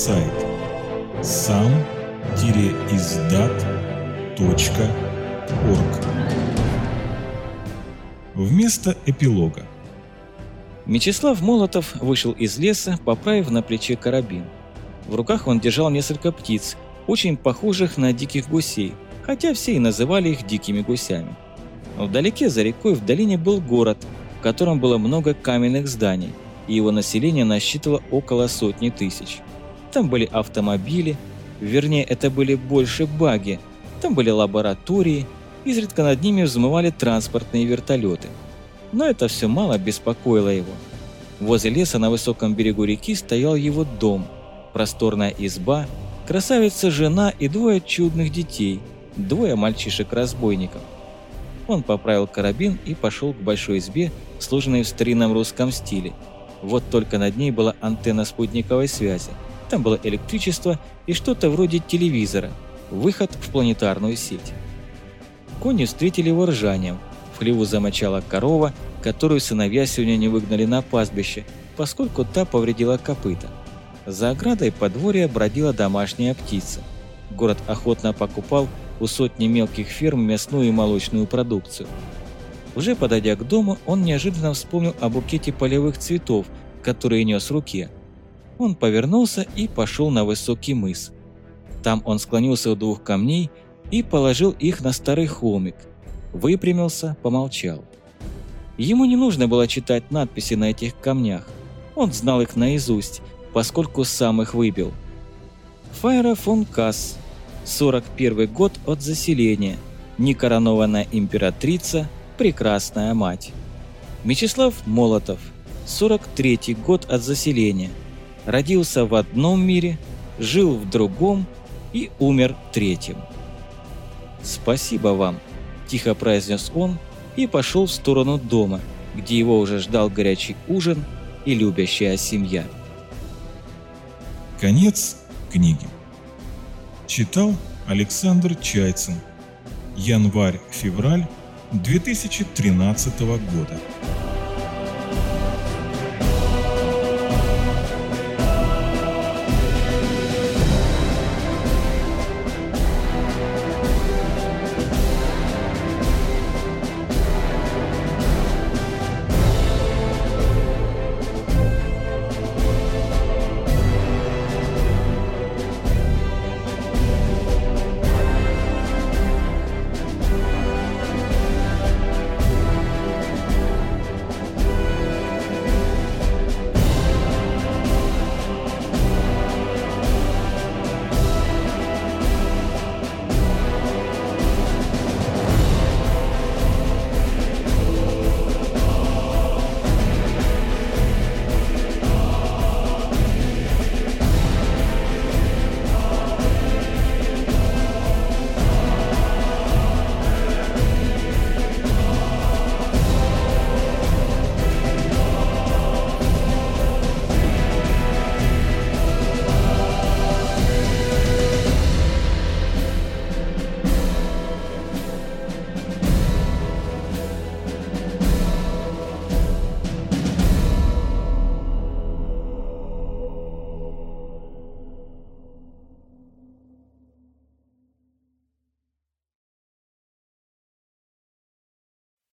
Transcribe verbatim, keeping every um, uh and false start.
сайт сам издат точка орг. Вместо эпилога. Мечислав Молотов вышел из леса, поправив на плече карабин. В руках он держал несколько птиц, очень похожих на диких гусей, хотя все и называли их дикими гусями. Вдалеке, за рекой, в долине был город, в котором было много каменных зданий, и его население насчитывало около сотни тысяч. Там были автомобили, вернее, это были больше багги, там были лаборатории, изредка над ними взмывали транспортные вертолеты. Но это все мало беспокоило его. Возле леса на высоком берегу реки стоял его дом, просторная изба, красавица-жена и двое чудных детей, двое мальчишек-разбойников. Он поправил карабин и пошел к большой избе, сложенной в старинном русском стиле. Вот только над ней была антенна спутниковой связи. Там было электричество и что-то вроде телевизора, выход в планетарную сеть. Кони встретили его ржанием. В хлеву замочала корова, которую сыновья сегодня не выгнали на пастбище, поскольку та повредила копыта. За оградой подворья бродила домашняя птица. Город охотно покупал у сотни мелких ферм мясную и молочную продукцию. Уже подойдя к дому, он неожиданно вспомнил о букете полевых цветов, которые нес в руке. Он повернулся и пошел на высокий мыс. Там он склонился у двух камней и положил их на старый холмик. Выпрямился, помолчал. Ему не нужно было читать надписи на этих камнях. Он знал их наизусть, поскольку сам их выбил. Файра фон Касс, сорок первый год от заселения, некоронованная императрица, прекрасная мать. Мечислав Молотов, сорок третий год от заселения, родился в одном мире, жил в другом и умер третьим. «Спасибо вам», – тихо произнес он и пошел в сторону дома, где его уже ждал горячий ужин и любящая семья. Конец книги. Читал Александр Чайцин. Январь-февраль две тысячи тринадцатого года.